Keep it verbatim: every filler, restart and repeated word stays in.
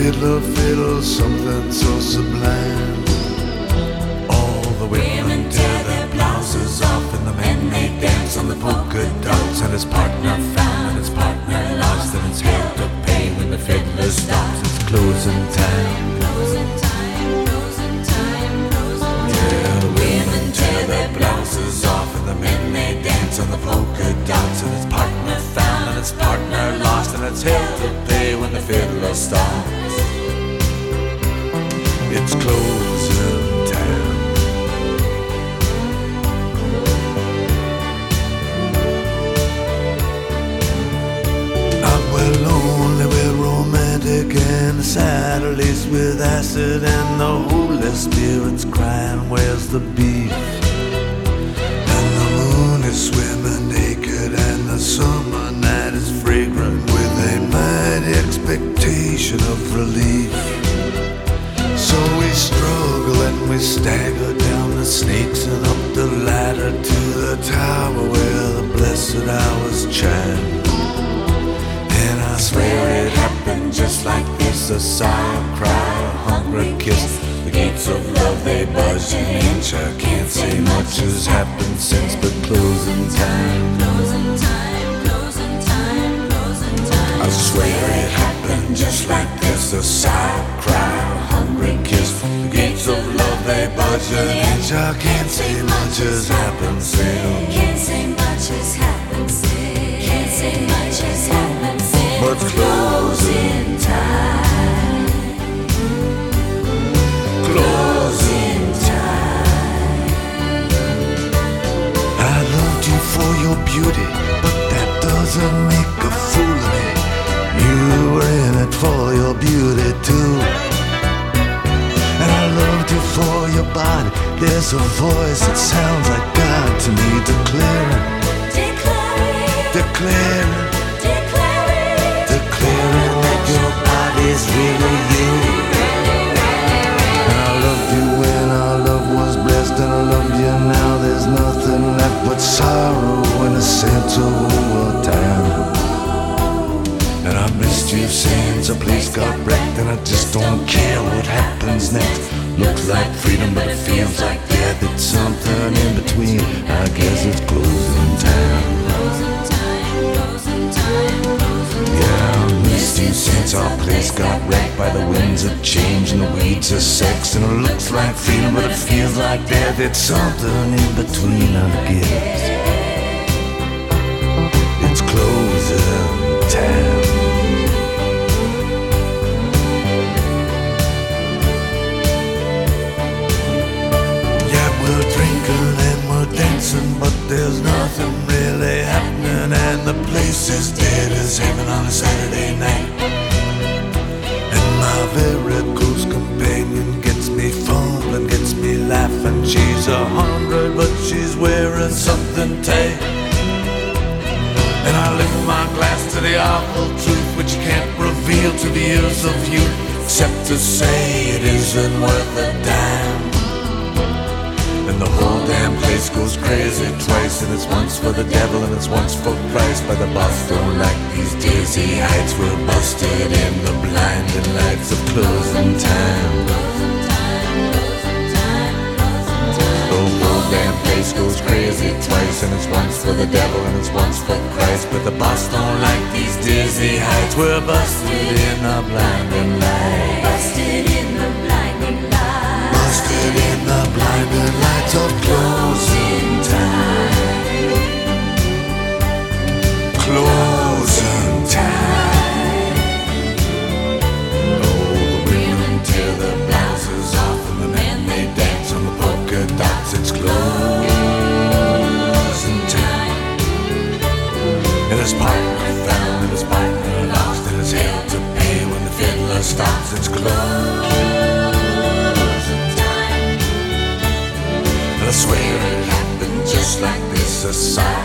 fiddler fiddles something so sublime. All the women tear their blouses off, and the men they dance on the polka dots. And his partner found and his partner lost, and it's hell to pay when the fiddler stops. It's closing time. Closing time, closing time, closing time. Yeah, the women tear their blouses off, and the men they dance on the polka dots. And his partner found and his partner lost, and it's hell to pay when the fiddler stops. It's closing time. I'm well lonely, we're romantic, and the saddle laced with acid, and the Holy Spirit's crying, where's the beef? And the moon is swimming naked, and the summer night is fragrant with a mighty expectation of relief. So we struggle and we stagger down the snakes and up the ladder to the tower where the blessed hours chime. And I swear it happened just like this: a sigh, a cry, a hungry kiss. The gates of love, they budge an inch. I can't say much has happened since, but closing time. Closing time, closing time, closing time. I swear it happened just like this: a sigh, a cry, a hungry kiss. The gates of love, they budge an inch. I can't say much has happened since. Can't say much has happened since. Can't say much has happened since. But closing time. Closing time. I loved you for your beauty, but that doesn't make a fool of me. You were in it for your beauty too. And I loved you for your body. There's a voice that sounds like God to me, declaring, Declaring, declaring, declaring, declaring that your body's really you. And I loved you when our love was blessed, and I love you now. There's nothing left but sorrow in the sense of overtime. And I missed you since the place got wrecked, and I just don't care what happens next. Looks like freedom, but it feels like death. It's something in between. I guess it's closing time. closing time, closing time, closing time. Yeah, I missed you since our place got wrecked by the winds of change and the weeds of sex. And it looks like freedom, but it feels like death. It's something in between, I guess. It's closing time. We're drinking and we're dancing, but there's nothing really happening, and the place is dead as heaven on a Saturday night. And my very close companion gets me fumbling, gets me laughing. She's a hundred, but she's wearing something tight. And I lift my glass to the awful truth, which you can't reveal to the ears of youth, except to say it isn't worth a dime. And the whole damn place goes crazy twice, and it's once for the devil and it's once for Christ. By the boss don't like these dizzy heights. We're busted in the blinding lights of closing time. The whole damn place goes crazy twice, and it's once for the devil and it's once for Christ. But the boss don't like these dizzy heights. We're busted in the blinding lights. Busted in the blinding light. Busted in the blinding lights of closing time. Closing time. Oh, the women tear their blouses off, and the men they dance on the polka dots. It's closing time. And his partner found and his partner lost, and his hell to pay when the fiddler stops. It's closing. I swear it happened just like this, a sigh,